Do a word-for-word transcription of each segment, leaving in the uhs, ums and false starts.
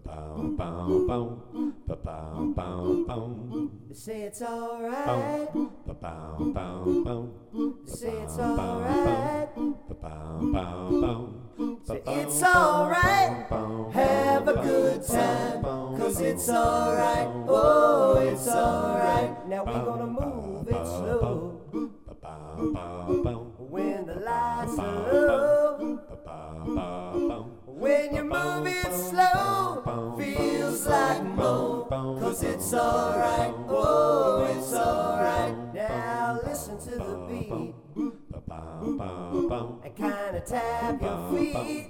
They say it's alright. They say it's alright. Say it's alright. Have a good time, 'cause it's alright. Oh, it's alright. Now we're gonna move it slow. When the lights are low, when you move it slow, feels like more, 'cause it's alright, oh, it's alright. Now listen to the beat and kinda tap your feet,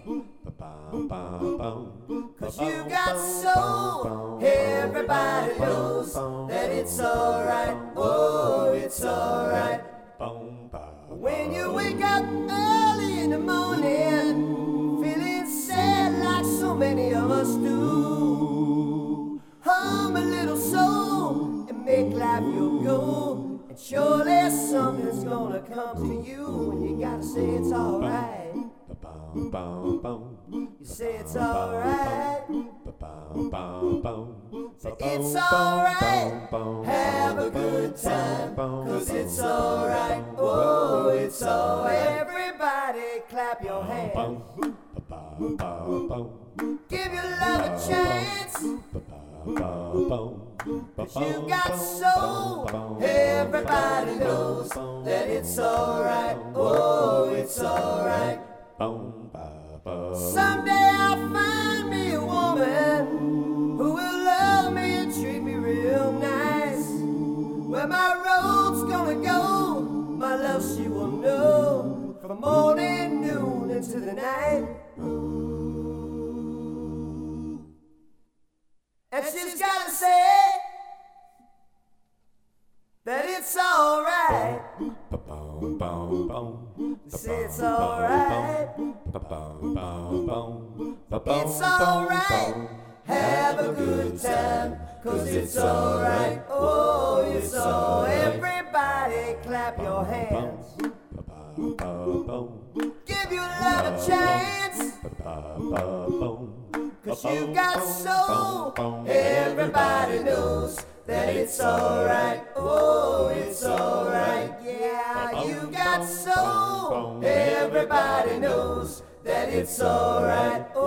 'cause you got soul. Everybody knows that it's alright, oh, it's alright. When you wake up early in the morning, feeling sad like so many of us do, hum a little soul and make life your goal, and surely something's gonna come to you. And you gotta say it's alright. You say it's alright. Say it's alright. Have a good time, 'cause it's alright. Oh, it's alright. Everybody clap your hands. Give your love a chance, 'cause you got soul. Everybody knows that it's alright. Oh, it's alright. Someday I'll find me a woman who will love me and treat me real nice. Where my road's gonna go, my love she will know, from morning, noon, into the night. And she's gotta say that it's alright. Say it's alright. It's alright. Have a good time, 'cause it's alright. Oh, it's all. Everybody clap your hands. Give your love a chance, 'cause you got soul. Everybody knows that it's alright. Oh, it's alright. Yeah, you got soul. Everybody knows that it's alright.